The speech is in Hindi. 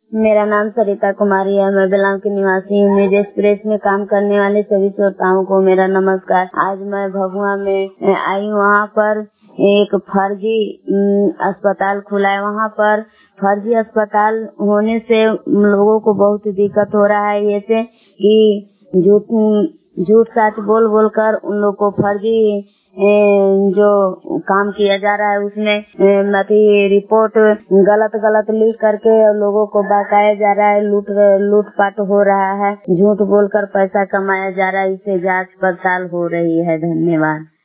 मेरा नाम सरिता कुमारी है। मैं बेलांग की निवासी हूँ। न्यूज एक्सप्रेस में काम करने वाले सभी श्रोताओं को मेरा नमस्कार। आज मैं भभुआ में आई हूँ। वहाँ पर एक फर्जी अस्पताल खुला है। वहाँ पर फर्जी अस्पताल होने से लोगों को बहुत दिक्कत हो रहा है। जैसे कि झूठ सच बोल बोल कर उन लोग को फर्जी जो काम किया जा रहा है उसमें रिपोर्ट गलत लिख करके लोगों को बहकाया जा रहा है। लूटपाट हो रहा है। झूठ बोलकर पैसा कमाया जा रहा है। इससे जांच पड़ताल हो रही है। धन्यवाद।